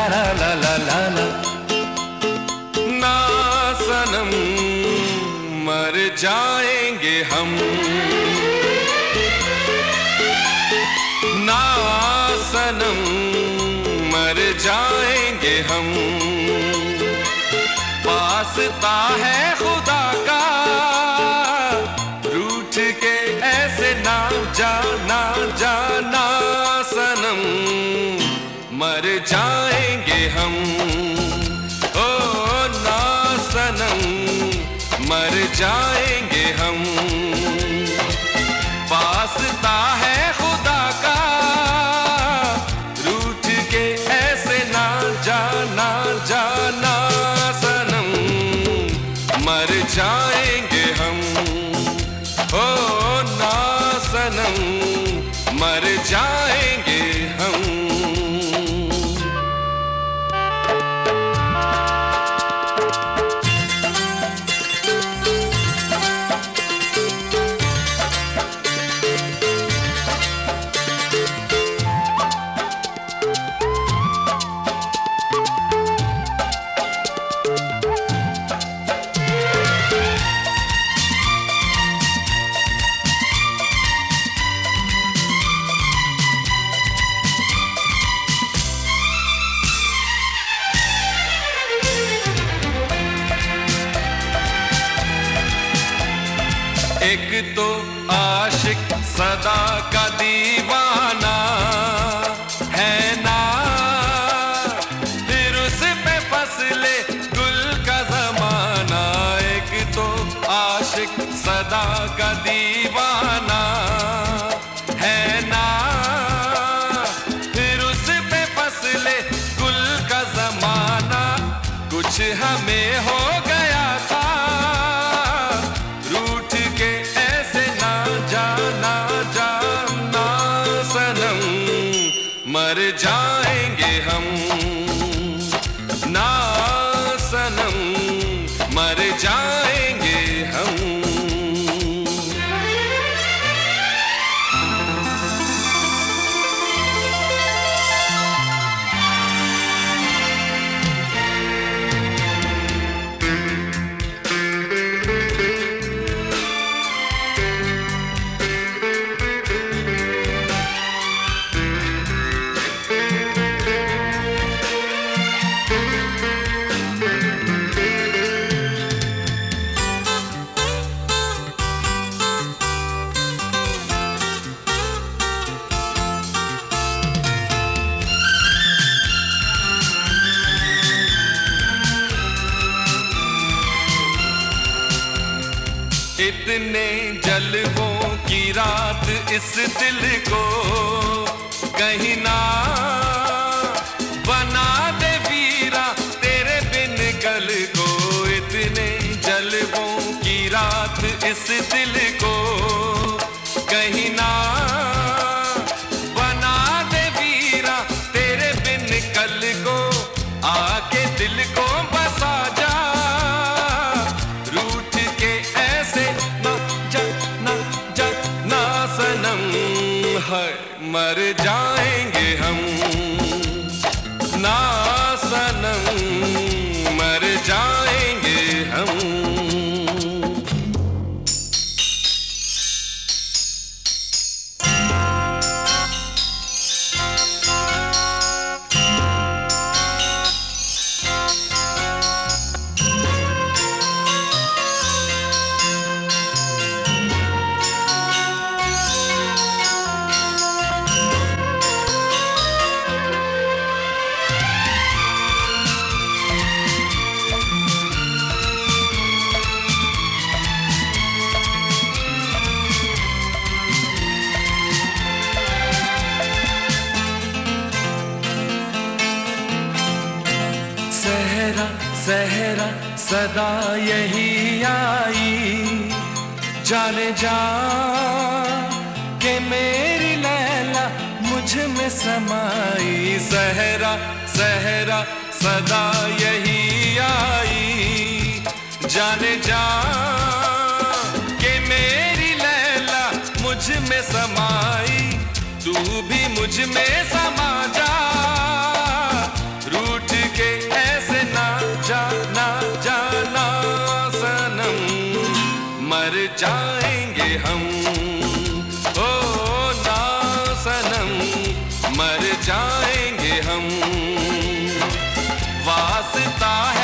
ला ला ला ला ला। ना सनम मर जाएंगे हम, ना सनम मर जाएंगे हम। वास्ता है खुदा का रूठ के ऐसे ना जाना जाना सनम मर जाएंगे हम। ओ ना सनम मर जाएंगे हम। वास्ता है खुदा का रूठ के ऐसे ना जाना जाना सनम मर जाएंगे हम। ओ ना सनम मर जाएंगे हम। एक तो आशिक सदा का दीवाना है ना, फिर उस पे फसले गुल का जमाना। एक तो आशिक सदा का दीवाना है ना, फिर उस पे फसले गुल का जमाना। कुछ हमें हो गया था रूठ के ऐसे ना जाना जाना सनम मर जाएंगे हम। ना सनम मर जाएंगे हम। इतने जलवों की रात इस दिल को कहीं ना बना दे वीरा तेरे बिन कल को। इतने जलवों की रात इस दिल को कहीं ना बना दे वीरा तेरे बिन कल को। आके दिल को बसा जा रूठ के ऐसे ना जाना जाना सनम है मर जाएंगे हम। ना सनम मर जाएंगे हम। सहरा सहरा सदा यही आई जाने जा के मेरी लैला मुझ में समाई। सहरा सहरा सदा यही आई जाने जा के मेरी लैला मुझ में समाई। तू भी मुझ में समा जा रूठ जाएंगे हम। वास्ता है